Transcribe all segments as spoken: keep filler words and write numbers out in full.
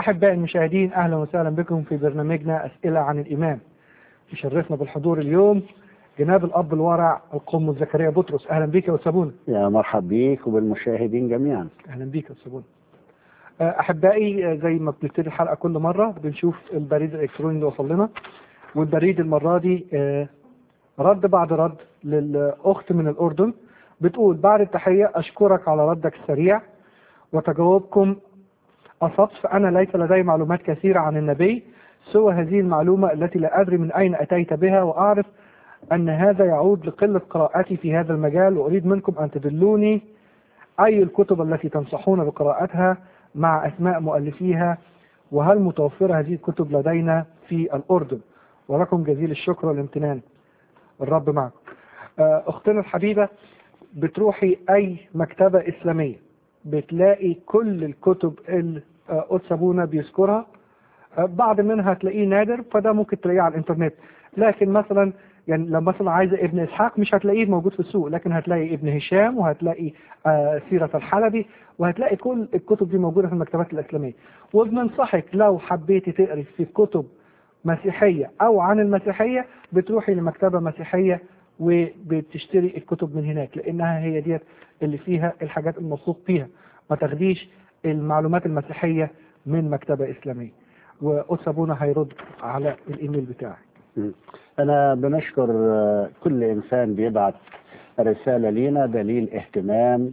أحبائي المشاهدين، أهلا وسهلا بكم في برنامجنا أسئلة عن الإيمان. يشرفنا بالحضور اليوم جناب الأب الورع القم زكريا بطرس. أهلا بك يا أستاذ بونا. يا مرحب بيك وبالمشاهدين جميعا. أهلا بك يا أستاذ بونا. أحبائي، زي ما بنبتدي الحلقة كل مرة بنشوف البريد الإلكتروني اللي وصل لنا، والبريد المرة دي رد بعد رد للأخت من الأردن. بتقول: بعد التحية أشكرك على ردك السريع وتجاوبكم أصبت، فأنا ليس لدي معلومات كثيرة عن النبي سوى هذه المعلومة التي لا أدري من أين أتيت بها، وأعرف أن هذا يعود لقلة قراءتي في هذا المجال، وأريد منكم أن تدلوني أي الكتب التي تنصحون بقراءتها مع أسماء مؤلفيها، وهل متوفرة هذه الكتب لدينا في الأردن؟ ولكم جزيل الشكر والامتنان، الرب معكم. أختنا الحبيبة، بتروحي أي مكتبة إسلامية بتلاقي كل الكتب اللي قدس أبونا بيذكرها، بعض منها هتلاقيه نادر، فده ممكن تلاقيه على الإنترنت. لكن مثلا يعني لو مثلا عايزة ابن إسحاق مش هتلاقيه موجود في السوق، لكن هتلاقي ابن هشام، وهتلاقي آه سيرة الحلبي، وهتلاقي كل الكتب دي موجودة في المكتبات الإسلامية. وبننصحك لو حبيتي تقري في كتب مسيحية أو عن المسيحية بتروحي لمكتبة مسيحية وبتشتري الكتب من هناك، لأنها هي ديت اللي فيها الحاجات الموثوق فيها. ما تاخديش المعلومات المسيحية من مكتبة إسلامية. وقدس أبونا هيرد على الإيميل بتاعك. أنا بنشكر كل إنسان بيبعت رسالة لينا، دليل اهتمام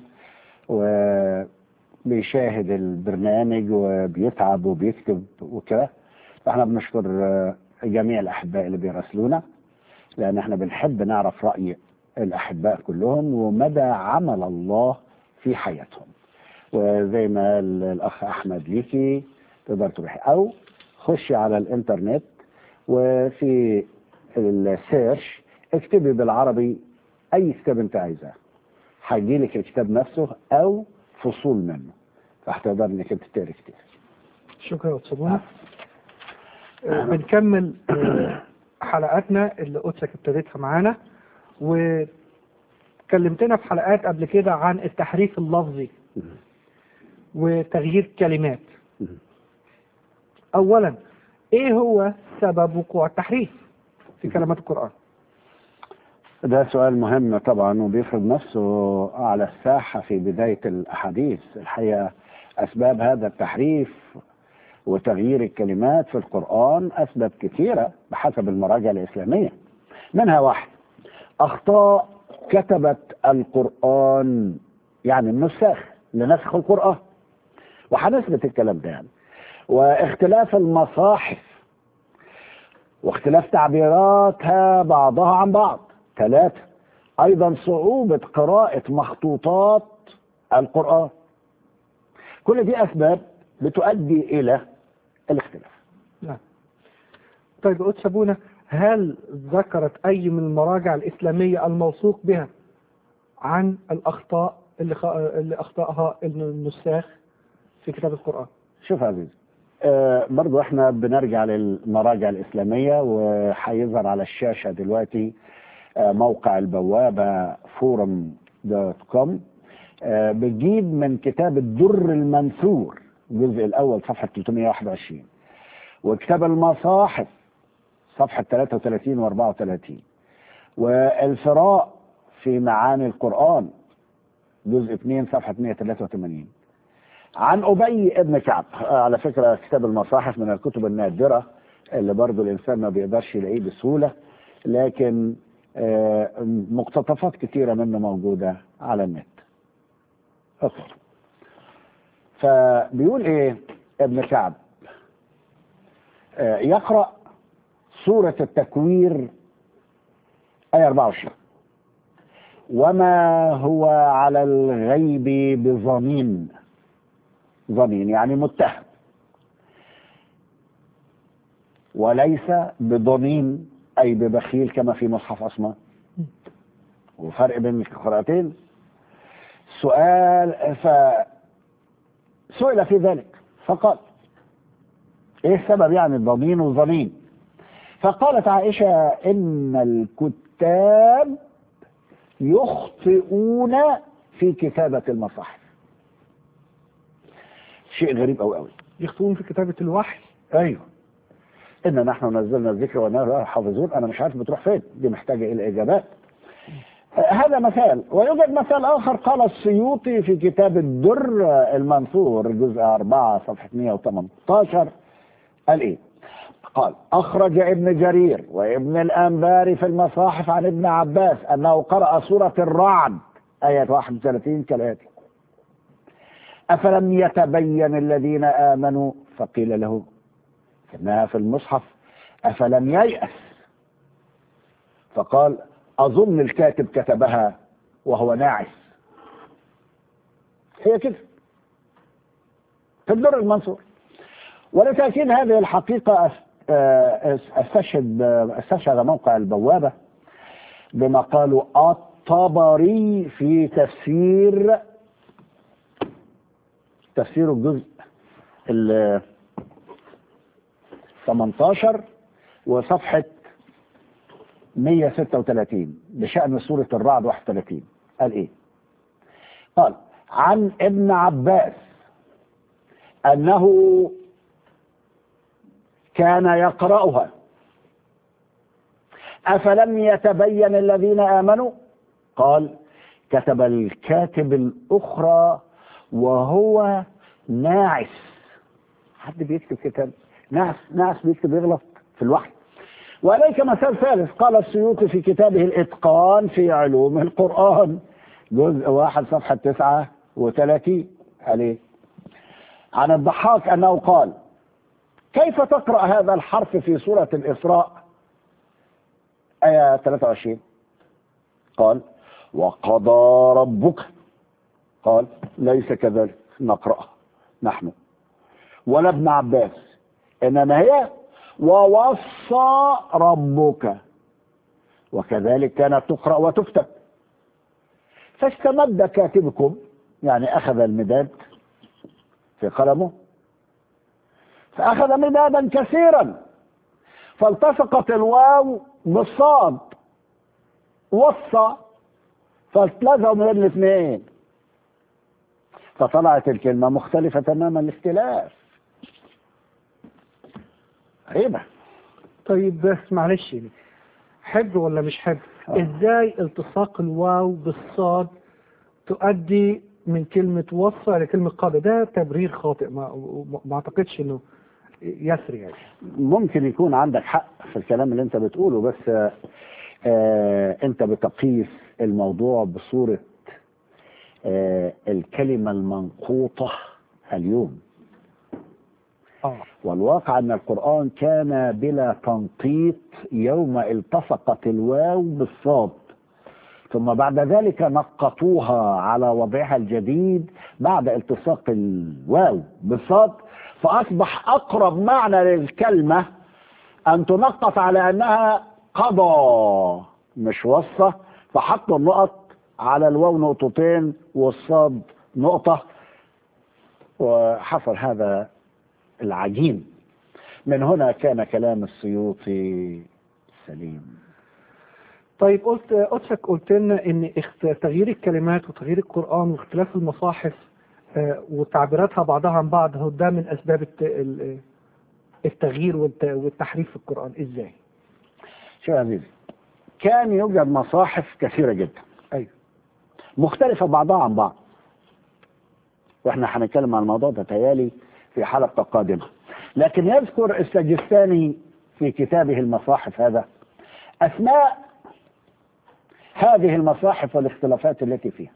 وبيشاهد البرنامج وبيتعب وبيكتب وكده. فاحنا بنشكر جميع الأحباء اللي بيراسلونا، لأن احنا بنحب نعرف رأي الأحباء كلهم ومدى عمل الله في حياتهم. وزي ما قال الأخ أحمد ليكي، تقدر تروحي أو خشي على الإنترنت وفي السيرش اكتبي بالعربي أي كتاب أنت عايزاه، هيجيلك الكتاب نفسه أو فصول منه، فهتقدر إنك أنت تقري كتير. شكرا يا أستاذ بونا. آه بنكمل آه حلقاتنا اللي قدسك ابتديتها معانا، وكلمتنا في حلقات قبل كده عن التحريف اللفظي وتغيير كلمات. أولا، إيه هو سبب وقوع التحريف في كلمات القرآن؟ ده سؤال مهم طبعا، وبيفرض نفسه على الساحة في بداية الأحاديث. الحقيقة أسباب هذا التحريف وتغيير الكلمات في القرآن أسباب كثيرة بحسب المراجع الإسلامية. منها واحد، أخطاء كتبة القرآن، يعني النساخ لنسخ القرآن، وهنثبت الكلام ده يعني. واختلاف المصاحف واختلاف تعبيراتها بعضها عن بعض. ثلاثة، أيضا صعوبة قراءة مخطوطات القرآن. كل دي أسباب بتؤدي إلى الاختلاف. نعم. طيب قدس أبونا، هل ذكرت أي من المراجع الإسلامية الموثوق بها عن الأخطاء اللي, خ... اللي أخطأها النساخ في كتاب القرآن؟ شوف عزيز، آه برضو احنا بنرجع للمراجع الإسلامية، وحيظهر على الشاشة دلوقتي آه موقع البوابة فورم دوت كوم. آه بتجيب من كتاب الدر المنثور الجزء الأول صفحة ثلاثمائة وواحد وعشرين، وكتاب المصاحف صفحة ثلاثة وثلاثين و أربعة وثلاثين، والفراء في معاني القرآن جزء اثنين صفحة مائة وثلاثة وثمانين. عن أبي ابن كعب، على فكرة كتاب المصاحف من الكتب النادرة اللي برضو الإنسان ما بيقدرش يلاقيه بسهولة، لكن مقتطفات كثيرة منه موجودة على النت. أوكي. فبيقول إيه ابن كعب؟ يقرأ سورة التكوير آية أربعة وعشرين: وما هو على الغيب بظنين. ظنين يعني متهم، وليس بضنين أي ببخيل كما في مصحف أسماء. وفرق بين القراءتين. سؤال، فسئل في ذلك فقال: ايه السبب يعني الضنين والظنين؟ فقالت عائشة: إن الكتاب يخطئون في كتابة المصاحف. شيء غريب أوي أوي. يخطئون في كتابة الوحي. ايوه، ان نحن نزلنا الذكر وانا له حافظون. انا مش عارف بتروح فين، دي محتاجه الى اجابات. هذا مثال، ويوجد مثال آخر قال السيوطي في كتاب الدر المنثور جزء أربعة صفحة مئة وثمانية عشر. قال إيه؟ قال: أخرج ابن جرير وابن الأنباري في المصاحف عن ابن عباس أنه قرأ سورة الرعد آية واحد وثلاثين كالآتي: أفلم يتبين الذين آمنوا، فقيل له إنها في المصحف أفلم ييأس، فقال: أظن الكاتب كتبها وهو ناعس. هي كده في الدر المنصور. ولتأكيد هذه الحقيقة استشهد استشهد موقع البوابة بما قالوا الطبري في تفسير تفسير الجزء ال ثمانية عشر وصفحة مئة وستة وثلاثين بشأن سورة الرعد واحد وثلاثين. قال إيه؟ قال: عن ابن عباس أنه كان يقرأها أفلم يتبين الذين آمنوا، قال: كتب الكاتب الأخرى وهو ناعس. حد بيكتب كتاب ناعس؟ ناعس بيكتب يغلط في الوحي. وإليك مثال ثالث قال السيوطي في كتابه الإتقان في علوم القرآن جزء واحد صفحة تسعة وثلاثين عليه عن الضحاك أنه قال: كيف تقرأ هذا الحرف في سورة الإسراء آية ثلاثة وعشرين؟ قال: وقضى ربك. قال: ليس كذلك نقرأ نحن ولا ابن عباس، إنما هي ووصى ربك، وكذلك كانت تقرأ وتكتب. فاستمد كاتبكم، يعني أخذ المداد في قلمه، فأخذ مدادا كثيرا، فالتصقت الواو بالصاد وصى، فاتلزقوا من الاثنين، فطلعت الكلمة مختلفة تماما الاختلاف. غريبة. طيب معلش، حبر ولا مش حبر؟ آه. ازاي التصاق الواو بالصاد تؤدي من كلمة وصى لكلمة قضى؟ ده تبرير خاطئ، ما, ما اعتقدش انه يسري يعني. ممكن يكون عندك حق في الكلام اللي انت بتقوله، بس آه آه انت بتقيس الموضوع بصورة آه الكلمة المنقوطة اليوم. آه. والواقع أن القرآن كان بلا تنقيط يوم التصقت الواو بالصاد، ثم بعد ذلك نقطوها على وضعها الجديد بعد التصاق الواو بالصاد، فأصبح أقرب معنى للكلمة أن تنقط على أنها قضى مش وصى، فحطوا النقط على الواو نقطتين والصاد نقطة، وحصل هذا العجين. من هنا كان كلام السيوطي سليم. طيب قلت قلتك قلت لنا ان اخت- تغيير الكلمات وتغيير القرآن واختلاف المصاحف آه، وتعبيراتها بعضها عن بعض هو ده من اسباب الت- ال- التغيير والت- والتحريف في القرآن. ازاي؟ شو يا عزيزي، كان يوجد مصاحف كثيرة جدا ايوه مختلفة بعضها عن بعض، واحنا هنتكلم عن الموضوع ده تيالي في حلقة قادمة. لكن يذكر السجستاني في كتابه المصاحف هذا أسماء هذه المصاحف والاختلافات التي فيها،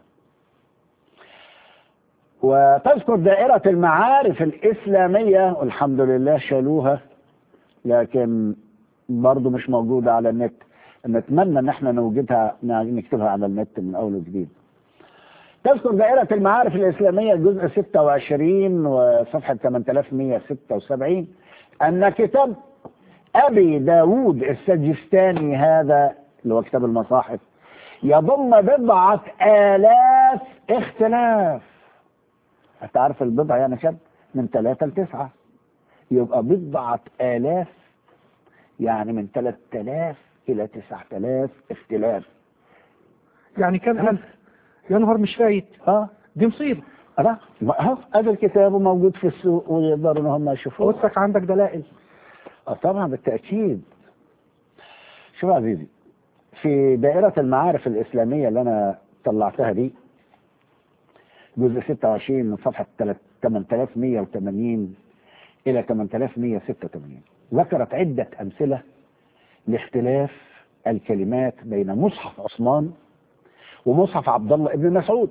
وتذكر دائرة المعارف الإسلامية، والحمد لله شالوها، لكن برضو مش موجودة على النت. نتمنى ان احنا نوجدها نكتبها على النت من اول وجديد. تذكر دائرة المعارف الإسلامية جزء ستة وعشرين وصفحة ثمانية آلاف ومئة وستة وسبعين أن كتاب أبي داود السجستاني هذا اللي هو كتاب المصاحف يضم بضعة آلاف اختلاف. أنت عارف البضع يعني كم؟ من ثلاثة لتسعة، يبقى بضعة آلاف يعني من ثلاثة آلاف إلى تسعة آلاف اختلاف. يعني كان ألف يا نهار مش فايت. اه دي مصيبة. أنا أهو هذا الكتاب موجود في السوق ويقدروا إن هم يشوفوه. قدسك عندك دلائل. آه طبعا بالتأكيد. شوف يا عزيزي، في دائرة المعارف الإسلامية اللي أنا طلعتها دي، جزء ستة وعشرين من صفحة ثمانية آلاف ومئة وثمانين إلى ثمانية آلاف ومئة وستة وثمانين، ذكرت عدة أمثلة لاختلاف الكلمات بين مصحف عثمان ومصحف عبد الله ابن مسعود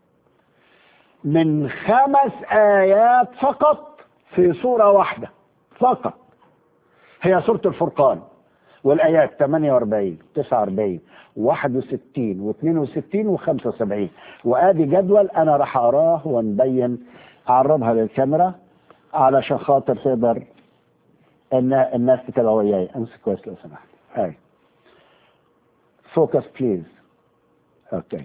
من خمس آيات فقط في سورة واحدة فقط، هي سورة الفرقان، والآيات ثمانية وأربعين تسعة وأربعين واحد وستين واثنين وستين وخمسة وسبعين. وآدي جدول أنا راح أقراه ونبين، أعرضها للكاميرا علشان خاطر تقدر إن الناس تتابع وياي. أمسك كويس لو سمحت. هاي فوكس بليز. أوكي.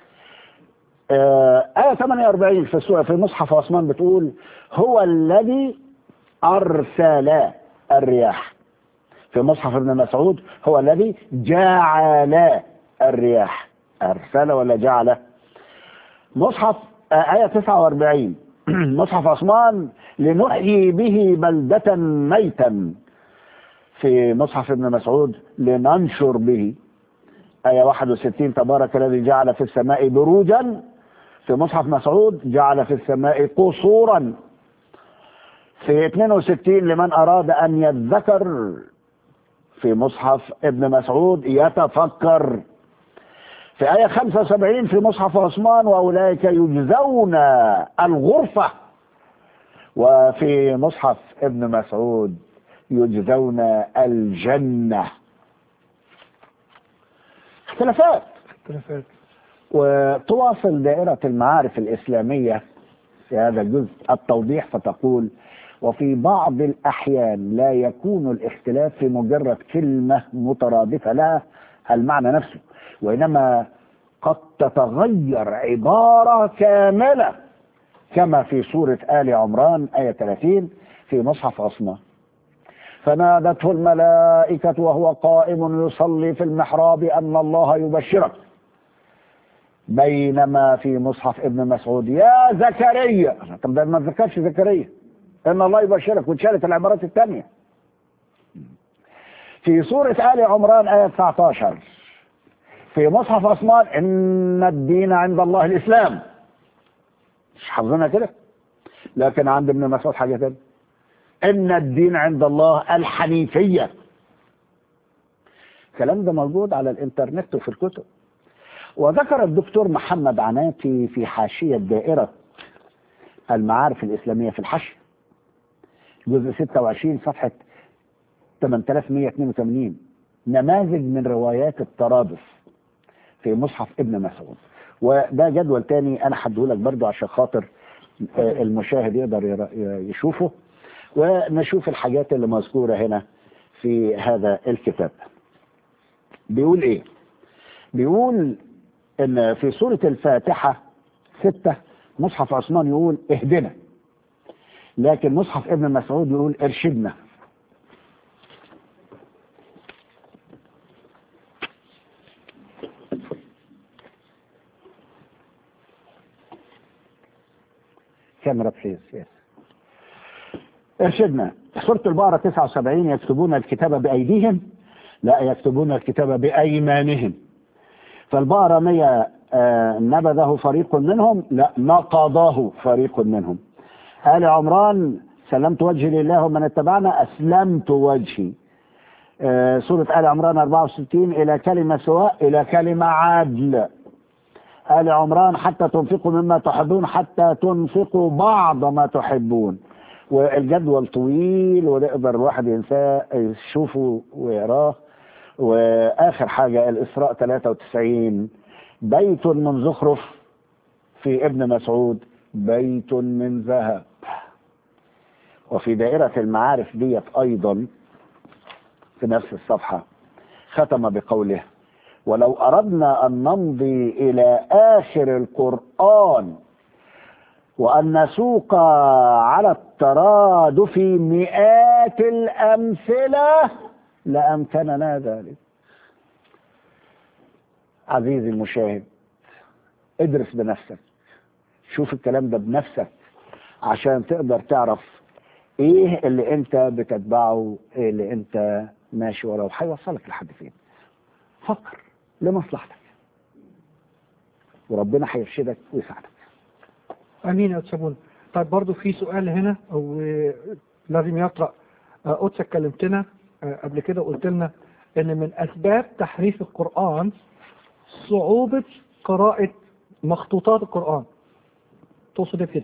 آه آية ثمانية وأربعين في السورة في مصحف عثمان بتقول: هو الذي أرسل الرياح. في مصحف ابن مسعود: هو الذي جعل الرياح. أرسل ولا جعل؟ مصحف آه آية تسعة وأربعين مصحف عثمان: لنحيي به بلدة ميتا. في مصحف ابن مسعود: لننشر به. آية واحد وستين: تبارك الذي جعل في السماء بروجا. في مصحف مسعود: جعل في السماء قصورا. في اثنين وستين: لمن أراد أن يذكر. في مصحف ابن مسعود: يتفكر. في آية خمسة وسبعين في مصحف عثمان: وأولئك يجزون الغرفة. وفي مصحف ابن مسعود: يجزون الجنة. اختلافات اختلافات. وتواصل دائرة المعارف الإسلامية في هذا الجزء التوضيح فتقول: وفي بعض الأحيان لا يكون الاختلاف في مجرد كلمة مترادفة لها المعنى نفسه، وإنما قد تتغير عبارة كاملة، كما في سورة آل عمران آية ثلاثين في مصحف عثمان: فنادته الملائكة وهو قائم يصلي في المحراب أن الله يبشرك. بينما في مصحف ابن مسعود: يا زكريا. طب ده ما ذكرش زكريا، ان الله يبشرك، واتشالت العبارات الثانيه. في سوره ال عمران ايه تسعة عشر في مصحف عثمان: ان الدين عند الله الاسلام. مش حافظينها كده، لكن عند ابن مسعود حاجه ثانيه: ان الدين عند الله الحنيفيه. الكلام ده موجود على الانترنت وفي الكتب. وذكر الدكتور محمد عناتي في حاشية دائرة المعارف الإسلامية في الحشر جزء ستة وعشرين صفحة ثمانية آلاف ومئة واثنين وثمانين نماذج من روايات الترادف في مصحف ابن مسعود. وده جدول تاني أنا هديهولك برضو عشان خاطر المشاهد يقدر يشوفه، ونشوف الحاجات اللي مذكورة هنا في هذا الكتاب. بيقول إيه؟ بيقول ان في سورة الفاتحة ستة مصحف عثمان يقول اهدنا، لكن مصحف ابن مسعود يقول ارشدنا. كاميرا بليز. يس. ارشدنا. سورة البقرة تسعة وسبعين: يكتبون الكتاب بأيديهم، لا يكتبون الكتاب بأيمانهم. فالبقرة مية آه نبذه فريق منهم، لا نقضه فريق منهم. آل عمران: سلمت وجهي لله ومن اتبعنا أسلمت وجهي. آه سورة آل عمران أربعة وستين: إلى كلمة سواء إلى كلمة عدل. آل عمران: حتى تنفقوا مما تحبون حتى تنفقوا بعض ما تحبون. والجدول طويل ونقدر الواحد ينساه يشوفه ويقراه. واخر حاجة الاسراء ثلاثة وتسعين: بيت من زخرف. في ابن مسعود: بيت من ذهب. وفي دائرة المعارف ديت ايضا في نفس الصفحة ختم بقوله: ولو اردنا ان نمضي الى اخر القرآن وان نسوق على الترادف مئات الامثلة لأمكننا ذلك. عزيزي المشاهد، ادرس بنفسك، شوف الكلام ده بنفسك عشان تقدر تعرف ايه اللي انت بتتبعه، ايه اللي انت ماشي وراه، هيوصلك لحد فين. فكر لمصلحتك وربنا هيرشدك ويساعدك. امين يا تسابون. طيب برضو في سؤال هنا او لازم يطرأ. قدسك كلمتنا قبل كده وقلت لنا ان من اسباب تحريف القرآن صعوبة قراءة مخطوطات القرآن. تقصد كده؟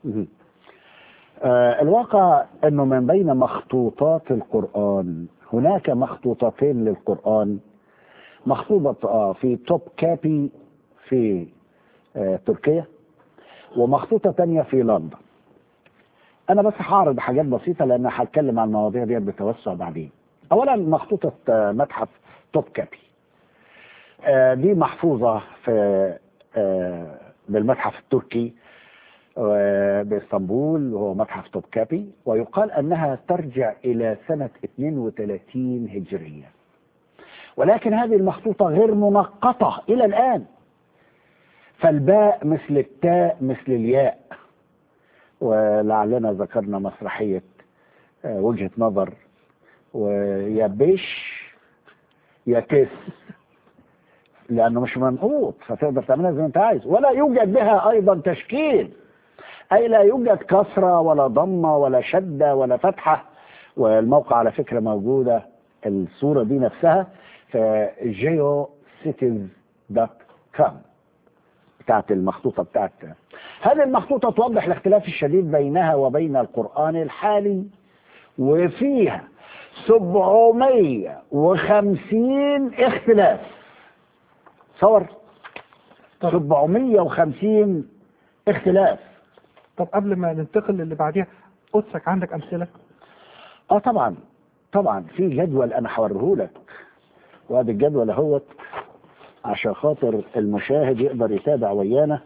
آه الواقع انه من بين مخطوطات القرآن هناك مخطوطتين للقرآن، مخطوطة آه في توب كابي في آه تركيا، ومخطوطة تانية في لندن. انا بس هعرض حاجات بسيطة لان هتكلم عن المواضيع دي بتوسع بعدين. اولا مخطوطة آه متحف توب كابي، آه دي محفوظة في آه بالمتحف التركي باسطنبول، وهو متحف توب كابي، ويقال انها ترجع الى سنة اثنين وثلاثين هجرية، ولكن هذه المخطوطة غير منقطة الى الان، فالباء مثل التاء مثل الياء. ولعلنا ذكرنا مسرحية وجهة نظر، ويا بش يا كس، لانه مش منقوط فتقدر تعملها زي ما انت عايز، ولا يوجد بها ايضا تشكيل، أي لا يوجد كسرة ولا ضمة ولا شدة ولا فتحة. والموقع على فكرة موجودة الصورة دي نفسها في جيو سيتيز دوت كوم بتاعت المخطوطة بتاعت. هذه المخطوطة توضح الاختلاف الشديد بينها وبين القرآن الحالي، وفيها سبعمية وخمسين اختلاف. صور سبعمية وخمسين اختلاف. طب قبل ما ننتقل للي بعديها، قدسك عندك امثله؟ اه طبعا طبعا في جدول انا هوريهولك، وهذا الجدول اهوت عشان خاطر المشاهد يقدر يتابع ويانا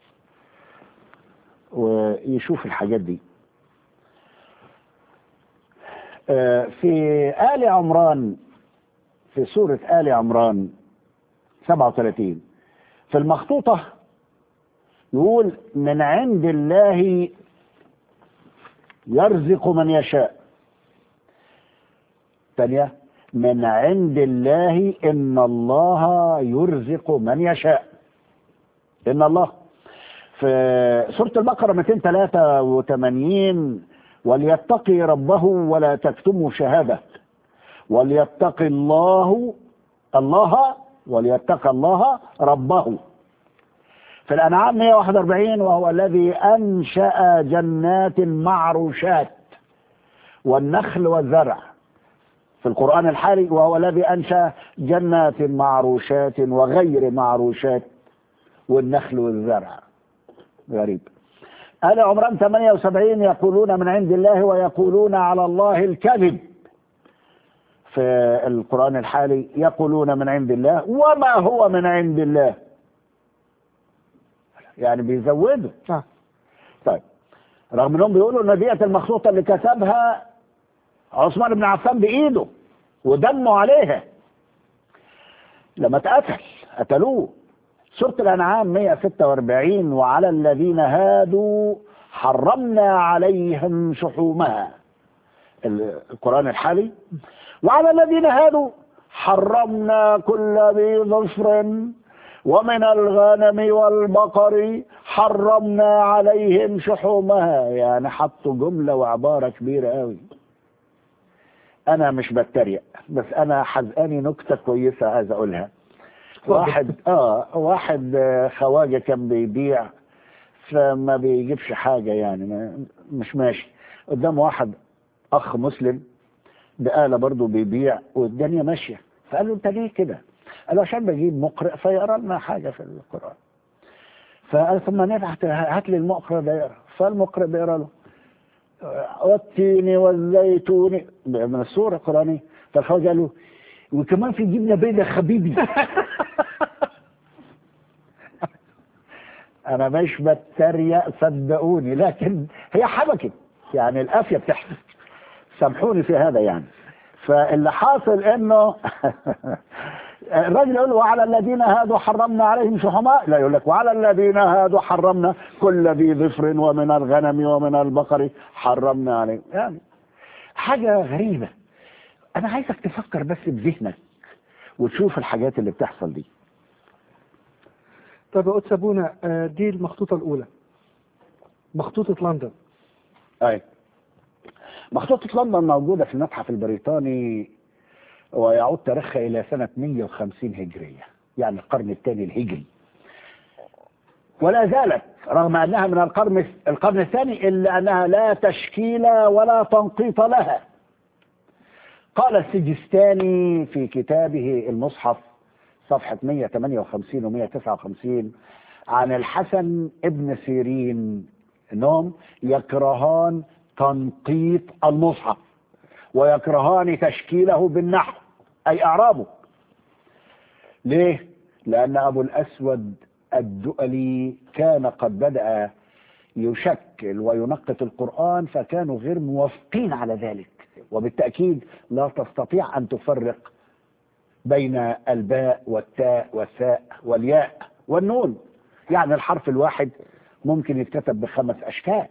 ويشوف الحاجات دي. آه في آل عمران، في سورة آل عمران سبعة وثلاثين في المخطوطة يقول من عند الله يرزق من يشاء. ثانية من عند الله إن الله يرزق من يشاء. إن الله في سورة البقرة مئتين وثلاثة وثمانين وليتقي ربه ولا تكتموا شهادة، وليتقي الله الله وليتقي الله ربه. في الأنعام مئة وواحد وأربعين وهو الذي أنشأ جنات معروشات والنخل والزرع. في القرآن الحالي وهو الذي أنشأ جنات معروشات وغير معروشات والنخل والزرع. غريب. آل عمران ثمانية وسبعين يقولون من عند الله ويقولون على الله الكذب. في القرآن الحالي يقولون من عند الله وما هو من عند الله، يعني بيزودوا. آه. طيب رغم انهم بيقولوا ان ديت المخطوطه اللي كتبها عثمان بن عفان بايده ودموا عليها لما اتقتل قتلوه. سوره الانعام مئة وستة وأربعين وعلى الذين هادوا حرمنا عليهم شحومها. القران الحالي وعلى الذين هادوا حرمنا كل ذي ظفر ومن الغنم والبقر حرمنا عليهم شحومها. يعني حطوا جملة وعبارة كبيرة قوي. انا مش بتريق، بس انا حزقاني نكتة كويسة عايز اقولها. واحد اه واحد خواجة كان بيبيع فما بيجيبش حاجة، يعني مش ماشي قدام واحد اخ مسلم بقالة برضو بيبيع والدنيا ماشية، فقال له انت ليه كده؟ قال له عشان بجيب مقرئ فيقرا لنا حاجه في القران. فقال ثم نبعت هات لي المقرئ ده يقرا، فالمقرئ بيقرا له والتين والزيتون من السوره القرانيه. فالخواجه قال له وكمان في جبنه بيضه خبيبي. انا مش بتريق صدقوني، لكن هي حبكت يعني القافيه بتحصل، سامحوني في هذا يعني. فاللي حاصل انه الراجل يقول له وعلى الذين هادوا حرمنا عليهم شحماء، لا يقول لك وعلى الذين هادوا حرمنا كل ذي ظفر ومن الغنم ومن البقر حرمنا عليهم. يعني حاجة غريبة. أنا عايزك تفكر بس بذهنك وتشوف الحاجات اللي بتحصل دي. طب يا قدس أبونا، آه، دي المخطوطة الأولى، مخطوطة لندن. أي مخطوطة لندن موجودة في المتحف البريطاني، ويعود تاريخها إلى سنة مئة وخمسين هجرية، يعني القرن الثاني الهجري، ولا زالت رغم أنها من القرن القرن الثاني إلا أنها لا تشكيل ولا تنقيط لها. قال السجستاني في كتابه المصحف صفحة مئة وثمانية وخمسين و مئة وتسعة وخمسين عن الحسن ابن سيرين انهم يكرهان تنقيط المصحف ويكرهان تشكيله بالنحو اي اعرابه. ليه؟ لان ابو الاسود الدؤلي كان قد بدأ يشكل وينقط القرآن، فكانوا غير موافقين على ذلك، وبالتأكيد لا تستطيع أن تفرق بين الباء والتاء والثاء والياء والنون، يعني الحرف الواحد ممكن يتكتب بخمس أشكال.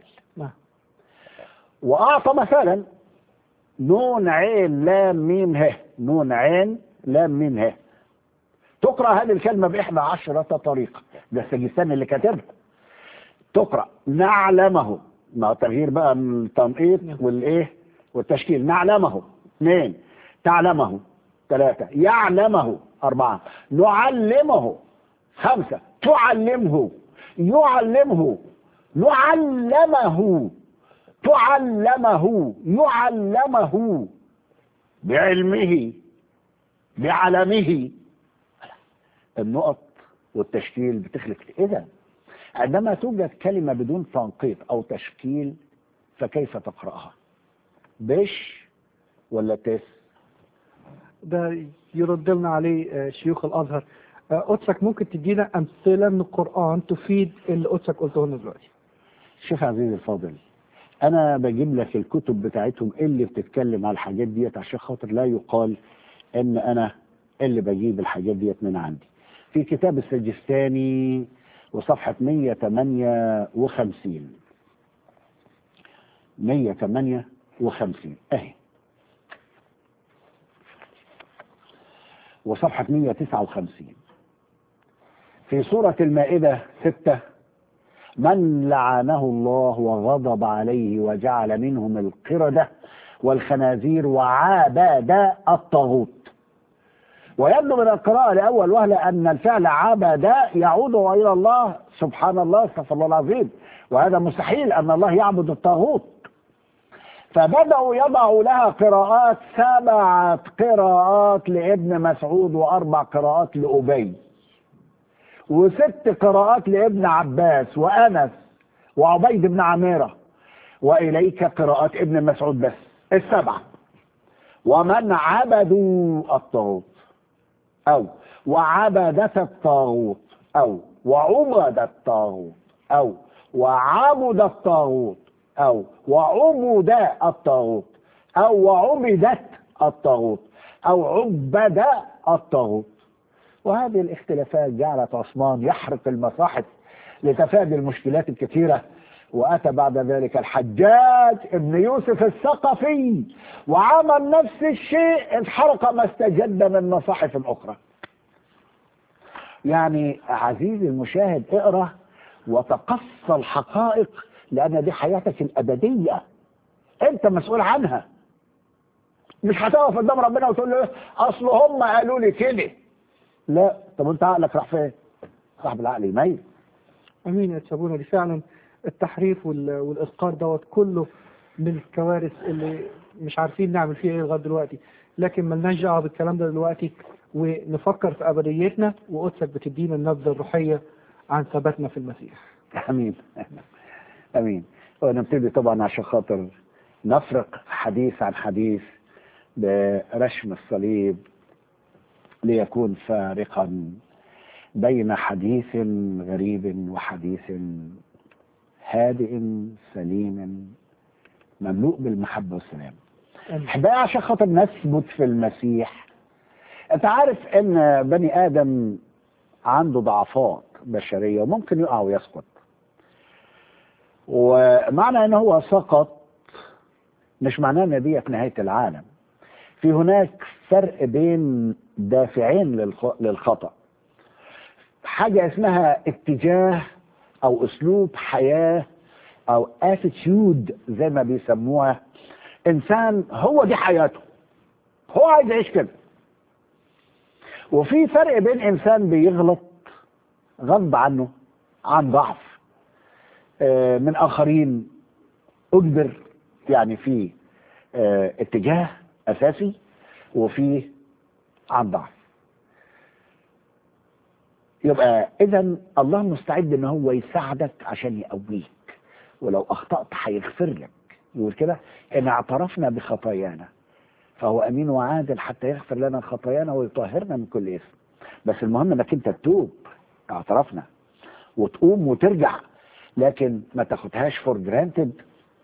وأعطى مثلا نون عين لام ميم ه، نون عين لام ميم ه، تقرأ هذه الكلمة بإحدى عشرة طريقة، ده السجستاني اللي كاتبها. تقرأ نعلمه، مع تغيير بقى من التنقيط والإيه والتشكيل، نعلمه اثنين، تعلمه ثلاثة، يعلمه أربعة، نعلمه خمسة، تعلمه، يعلمه، نعلمه، تعلمه، يعلمه، بعلمه، بعلمه. النقط والتشكيل بتخلق. إذا عندما توجد كلمة بدون تنقيط أو تشكيل فكيف تقرأها؟ بش ولا تس؟ ده يرد لنا عليه آه، شيوخ الازهر. آه، قدسك ممكن تدينا امثله من القران تفيد اللي قدسك قلته لنا دلوقتي؟ شوف عزيزي الفاضل، انا بجيب لك الكتب بتاعتهم اللي بتتكلم على الحاجات ديت عشان خاطر لا يقال ان انا اللي بجيب الحاجات ديت من عندي. في كتاب السجستاني وصفحة مئة وثمانية وخمسين مئة وثمانية وخمسين اهي، وصفحة مئة وتسعة وخمسين في سورة المائدة ستة، من لعنه الله وغضب عليه وجعل منهم القردة والخنازير وعبد الطاغوت. ويبدو من القراءة لأول وهلة أن الفعل عبد يعود إلى الله، سبحان الله، استغفر الله العظيم، وهذا مستحيل أن الله يعبد الطاغوت. فبدأوا يضعوا لها قراءات، سبعة قراءات لابن مسعود وأربع قراءات لأبي وست قراءات لابن عباس وأنس وعبيد بن عميرة، وإليك قراءات ابن مسعود بس، السبعة. ومن عبدوا الطاغوت أو وعبدت الطاغوت أو وعبد الطاغوت أو وعبد الطاغوت أو وعبد الطاغوت أو وعبدت الطاغوت أو عبد الطاغوت. وهذه الاختلافات جعلت عثمان يحرق المصاحف لتفادي المشكلات الكثيرة. وأتى بعد ذلك الحجاج ابن يوسف الثقفي وعمل نفس الشيء، انحرق ما استجد من مصاحف أخرى. يعني عزيزي المشاهد، اقرأ وتقص الحقائق، لأن دي حياتك الأبدية، أنت مسؤول عنها. مش هتقف قدام ربنا وتقول له أصل هم قالوا لي كده. لا، طب أنت عقلك راح فين؟ صاحب العقل يميز. امين يا تشابونا. دي فعلا التحريف وال- والاسقاط دوت كله من الكوارث اللي مش عارفين نعمل فيها ايه لغايه دلوقتي، لكن ملناش دعوه بالكلام ده دلوقتي، ونفكر في ابديتنا، وقدسك بتدينا النبذه الروحيه عن ثباتنا في المسيح. امين امين. ونبتدي طبعا عشان خاطر نفرق حديث عن حديث برشم الصليب ليكون فارقا بين حديث غريب وحديث هادئ سليم مملوء بالمحبة والسلام. احبائي، عشان خاطر نثبت في المسيح انت عارف ان بني ادم عنده ضعفات بشرية وممكن يقع ويسقط، ومعنى ان هو سقط مش معناه ان دي نهاية العالم. في هناك فرق بين دافعين للخ- للخطأ، حاجة اسمها اتجاه او اسلوب حياة او اتيتيود زي ما بيسموها. انسان هو دي حياته، هو عايز يعيش كده. وفي فرق بين انسان بيغلط غصب عنه عن ضعف آه، من اخرين، اجبر، يعني في آه، اتجاه اساسي، وفي عن ضعف. يبقى اذا الله مستعد ان هو يساعدك عشان يقويك، ولو اخطأت هيغفر لك. يقول كده ان اعترفنا بخطايانا فهو امين وعادل حتى يغفر لنا خطايانا ويطهرنا من كل اثم. بس المهم انك انت تتوب. اعترفنا وتقوم وترجع، لكن ما تاخدهاش فور جرانتد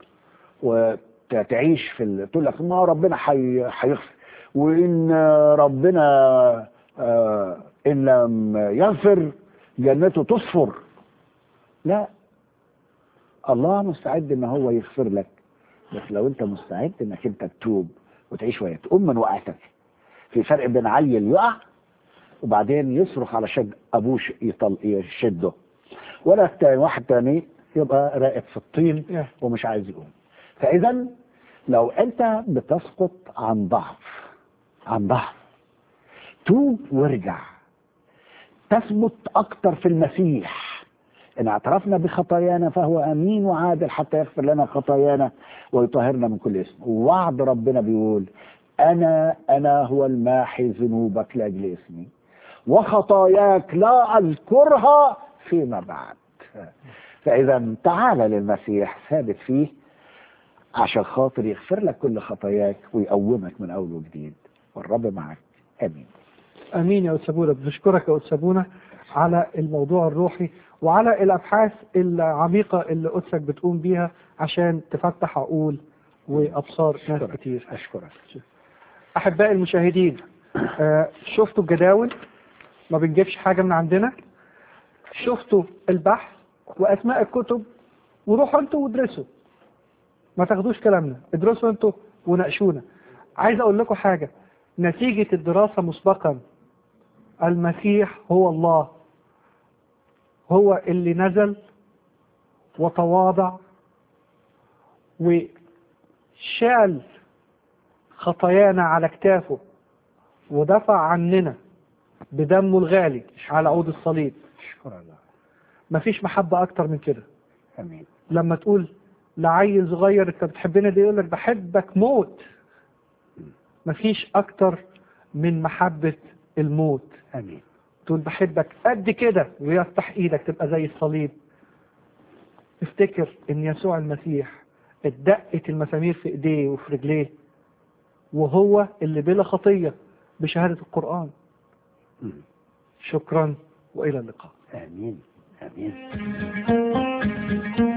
وتعيش في ال- تقول لك ما ربنا حي- هيغفر، وان ربنا آه ان لم يغفر جنته تصفر. لا، الله مستعد ان هو يغفر لك، بس لو انت مستعد انك انت تتوب وتعيش وهي تقوم من وقعتك. في فرق بين عيل يقع وبعدين يصرخ على شد ابوه ش- يطل يشده، ولا تا- واحد تاني يبقى راقد في الطين Yeah. ومش عايز يقوم. فاذا لو انت بتسقط عن ضعف عن ضعف توب وارجع، تثبت اكتر في المسيح. ان اعترفنا بخطايانا فهو امين وعادل حتى يغفر لنا خطايانا ويطهرنا من كل اسم. ووعد ربنا بيقول انا انا هو الماحي ذنوبك لاجل اسمي وخطاياك لا اذكرها فيما بعد. فاذا تعال للمسيح ثابت فيه عشان خاطر يغفر لك كل خطاياك ويقومك من اول وجديد، والرب معك. امين. امين يا استاذ بونا. بنشكرك يا استاذ بونا على الموضوع الروحي وعلى الابحاث العميقه اللي قدسك بتقوم بيها عشان تفتح عقول وابصار ناس أشكرك. كتير. اشكرك. احبائي المشاهدين، آه، شفتوا الجداول، ما بنجيبش حاجه من عندنا. شفتوا البحث واسماء الكتب، وروحوا انتوا وادرسوا، ما تاخدوش كلامنا، ادرسوا انتوا وناقشونا. عايز اقول لكم حاجه، نتيجه الدراسه مسبقا المسيح هو الله، هو اللي نزل وتواضع وشال خطايانا على كتافه ودفع عننا بدمه الغالي على عود الصليب. اشكر الله. مفيش محبة أكتر من كده. امين. لما تقول لعيل صغير أنت بتحبنا دي يقول لك بحبك موت. مفيش أكتر من محبة الموت. امين. تقول بحبك قد كده ويفتح إيدك تبقى زي الصليب. افتكر إن يسوع المسيح اتدقت المسامير في إيديه وفي رجليه، وهو اللي بلا خطية بشهادة القرآن. مم. شكرا وإلى اللقاء. امين. امين.